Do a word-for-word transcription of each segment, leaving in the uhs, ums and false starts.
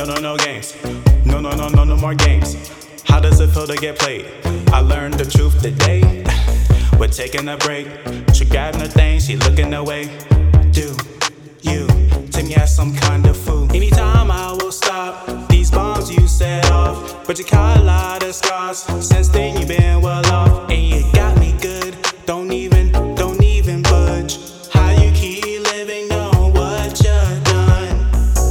No, no, no games. No, no, no, no, no more games. How does it feel to get played? I learned the truth today. We're taking a break. She grabbing her thing, she looking away. Do you take me as some kind of fool? Anytime I will stop these bombs you set off, but you caught a lot of scars. Since then you've been well off, and you got me good. Don't even, don't even budge. How you keep living on what you've done?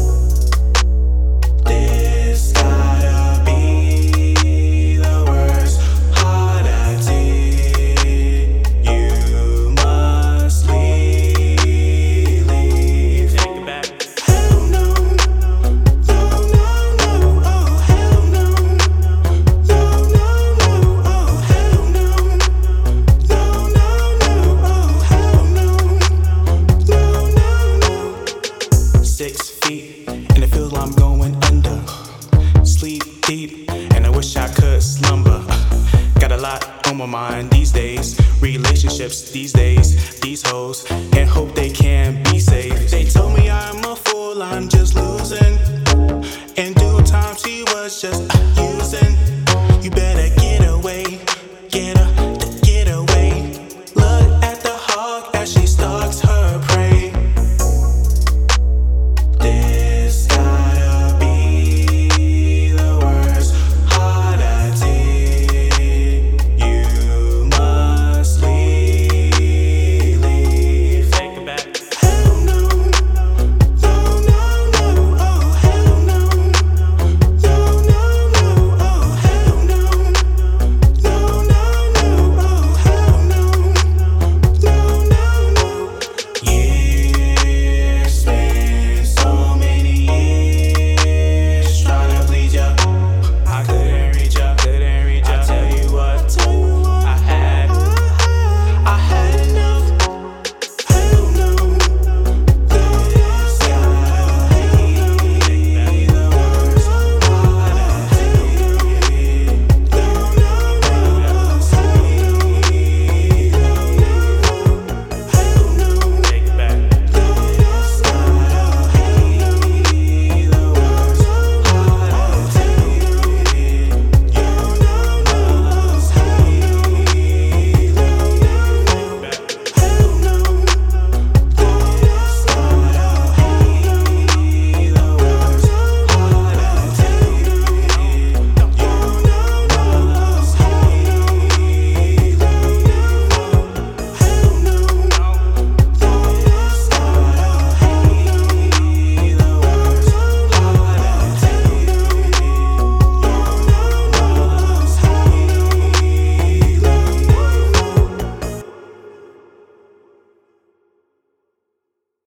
This gotta be the worst heart I did. You must leave, leave. Take it back. Hell no, no, no, no, oh hell no, no, no, no, oh hell no, no, no, no, oh hell no, no, no, no. Six feet, and it feels like I'm going under. Sleep deep, and I wish I could slumber. Got a lot on my mind these days. Relationships these days, these hoes, and hope they can be saved. They told me I'm a fool, I'm just losing. In due time, she was just